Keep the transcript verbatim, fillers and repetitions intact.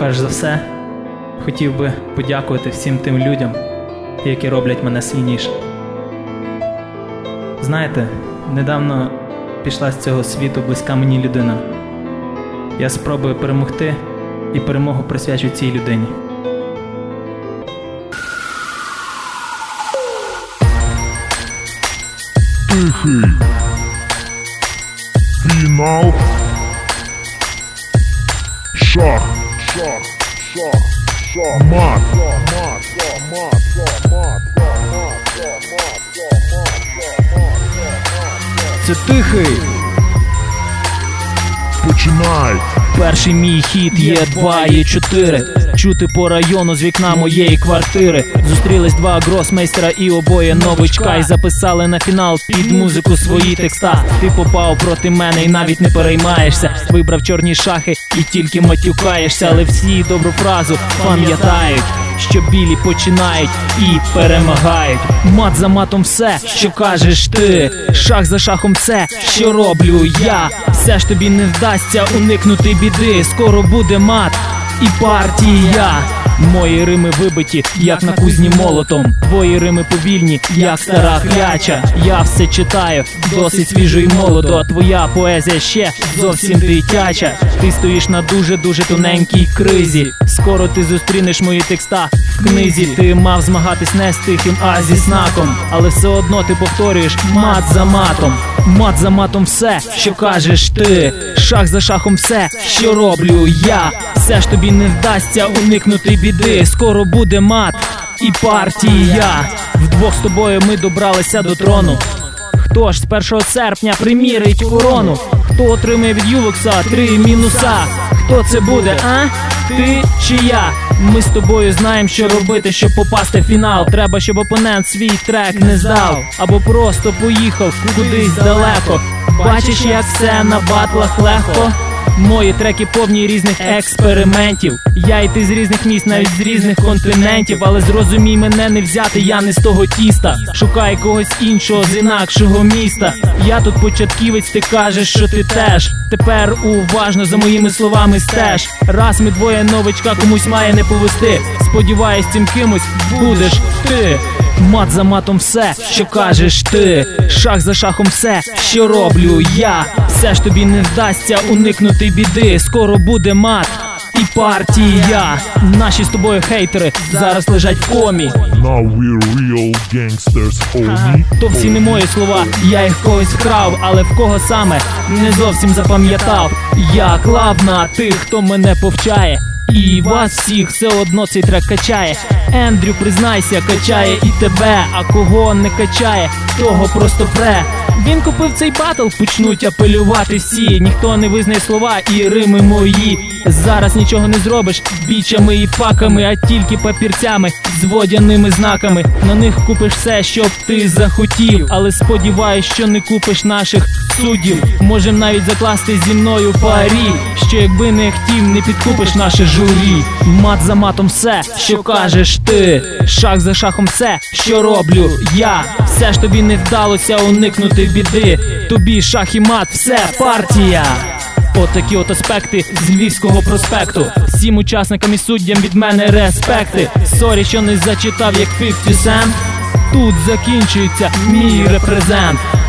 перш за все, хотів би подякувати всім тим людям, які роблять мене сильнішим. Знаєте, недавно пішла з цього світу близька мені людина. Я спробую перемогти і перемогу присвячу цій людині. Тихий фінал. Шах, шах, шах, шах, мат, мат, мат, мат, Це тихий. Починай. Перший мій хіт є два, є чотири. Чути по району з вікна моєї квартири. Зустрілись два гросмейстера і обоє новичка. І записали на фінал під музику свої текста. Ти попав проти мене і навіть не переймаєшся. Вибрав чорні шахи і тільки матюкаєшся. Але всі добру фразу пам'ятають, що білі починають і перемагають. Мат за матом все, що кажеш ти. Шах за шахом все, що роблю я. Все ж тобі не вдасться уникнути біди. Скоро буде мат і партія. Мої рими вибиті, як на кузні молотом. Твої рими повільні, як стара кляча. Я все читаю, досить свіжо і молодо. А твоя поезія ще зовсім дитяча. Ти стоїш на дуже-дуже тоненькій кризі. Скоро ти зустрінеш мої текста в книзі. Ти мав змагатись не з тихим, а зі знаком. Але все одно ти повторюєш мат за матом. Мат за матом все, що кажеш ти. Шах за шахом все, що роблю я. Все ж тобі не вдасться уникнути біди. Скоро буде мат і партія. Вдвох з тобою ми добралися до трону. Хто ж з першого серпня примірить корону? Хто отримає від Юлокса три мінуса? Хто це буде, а? Ти чи я? Ми з тобою знаємо, що робити, щоб попасти в фінал. Треба, щоб опонент свій трек не здав, або просто поїхав кудись далеко. Бачиш, як все на батлах легко? Мої треки повні різних експериментів. Я і ти з різних міст, навіть з різних континентів. Але зрозумій, мене не взяти, я не з того тіста. Шукай когось іншого з інакшого міста. Я тут початківець, ти кажеш, що ти теж. Тепер уважно за моїми словами стеж. Раз ми двоє новичка, комусь має не повести. Сподіваюсь, цим кимось будеш ти. Мат за матом все, що кажеш ти. Шах за шахом все, що роблю я. Все ж тобі не вдасться уникнути біди. Скоро буде мат і партія. Наші з тобою хейтери зараз лежать в комі. Now we're real gangsters, homie. То всі не мої слова, я їх когось вкрав. Але в кого саме, не зовсім запам'ятав. Я клав на тих, хто мене повчає. І вас всіх все одно цей трек качає. Ендрю, признайся, качає і тебе. А кого не качає, того просто пре. Він купив цей батл, почнуть апелювати всі. Ніхто не визнає слова і рими мої. Зараз нічого не зробиш бічами і факами, а тільки папірцями з водяними знаками. На них купиш все, щоб ти захотів. Але сподіваюсь, що не купиш наших суддів. Можем навіть закласти зі мною парі, що якби не хотів, не підкупиш наше журі. Мат за матом все, що кажеш ти. Шах за шахом все, що роблю я. Все ж тобі не вдалося уникнути біди. Тобі шах і мат, все партія. Отакі от аспекти з Львівського проспекту. Всім учасникам і суддям від мене респекти. Сорі, що не зачитав як фіфті Cent. Тут закінчується мій репрезент.